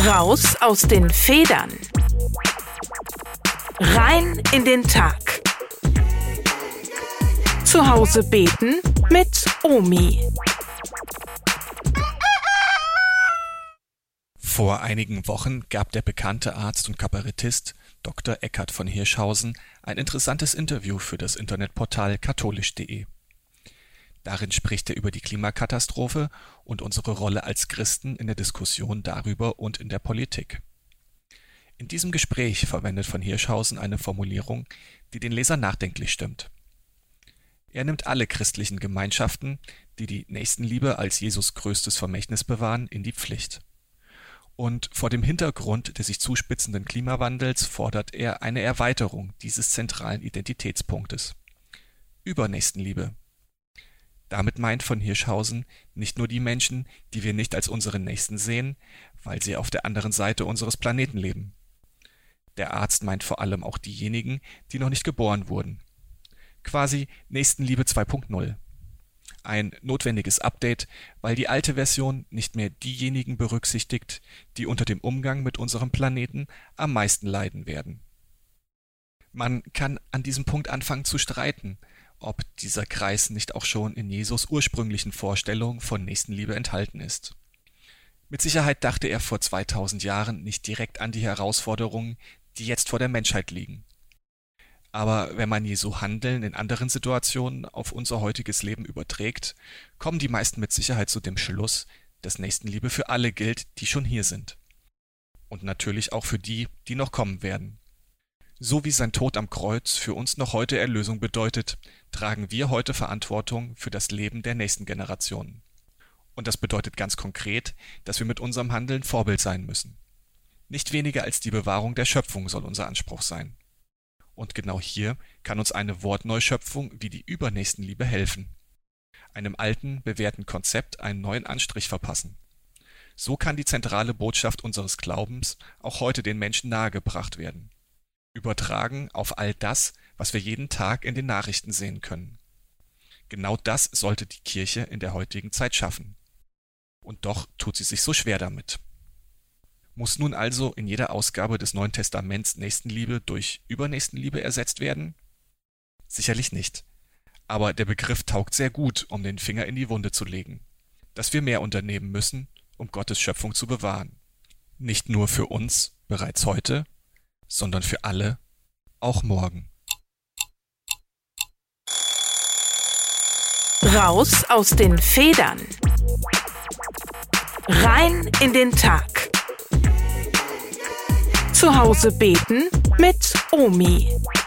Raus aus den Federn. Rein in den Tag. Zu Hause beten mit Omi. Vor einigen Wochen gab der bekannte Arzt und Kabarettist Dr. Eckhard von Hirschhausen ein interessantes Interview für das Internetportal katholisch.de. Darin spricht er über die Klimakatastrophe und unsere Rolle als Christen in der Diskussion darüber und in der Politik. In diesem Gespräch verwendet von Hirschhausen eine Formulierung, die den Leser nachdenklich stimmt. Er nimmt alle christlichen Gemeinschaften, die die Nächstenliebe als Jesus größtes Vermächtnis bewahren, in die Pflicht. Und vor dem Hintergrund des sich zuspitzenden Klimawandels fordert er eine Erweiterung dieses zentralen Identitätspunktes. Übernächstenliebe. Damit meint von Hirschhausen nicht nur die Menschen, die wir nicht als unsere Nächsten sehen, weil sie auf der anderen Seite unseres Planeten leben. Der Arzt meint vor allem auch diejenigen, die noch nicht geboren wurden. Quasi Nächstenliebe 2.0. Ein notwendiges Update, weil die alte Version nicht mehr diejenigen berücksichtigt, die unter dem Umgang mit unserem Planeten am meisten leiden werden. Man kann an diesem Punkt anfangen zu streiten, ob dieser Kreis nicht auch schon in Jesus ursprünglichen Vorstellungen von Nächstenliebe enthalten ist. Mit Sicherheit dachte er vor 2000 Jahren nicht direkt an die Herausforderungen, die jetzt vor der Menschheit liegen. Aber wenn man Jesu Handeln in anderen Situationen auf unser heutiges Leben überträgt, kommen die meisten mit Sicherheit zu dem Schluss, dass Nächstenliebe für alle gilt, die schon hier sind. Und natürlich auch für die, die noch kommen werden. So wie sein Tod am Kreuz für uns noch heute Erlösung bedeutet, tragen wir heute Verantwortung für das Leben der nächsten Generationen. Und das bedeutet ganz konkret, dass wir mit unserem Handeln Vorbild sein müssen. Nicht weniger als die Bewahrung der Schöpfung soll unser Anspruch sein. Und genau hier kann uns eine Wortneuschöpfung wie die Übernächstenliebe helfen. Einem alten, bewährten Konzept einen neuen Anstrich verpassen. So kann die zentrale Botschaft unseres Glaubens auch heute den Menschen nahegebracht werden. Übertragen auf all das, was wir jeden Tag in den Nachrichten sehen können. Genau das sollte die Kirche in der heutigen Zeit schaffen. Und doch tut sie sich so schwer damit. Muss nun also in jeder Ausgabe des Neuen Testaments Nächstenliebe durch Übernächstenliebe ersetzt werden? Sicherlich nicht. Aber der Begriff taugt sehr gut, um den Finger in die Wunde zu legen. Dass wir mehr unternehmen müssen, um Gottes Schöpfung zu bewahren. Nicht nur für uns, bereits heute, sondern für alle, auch morgen. Raus aus den Federn. Rein in den Tag. Zu Hause beten mit Omi.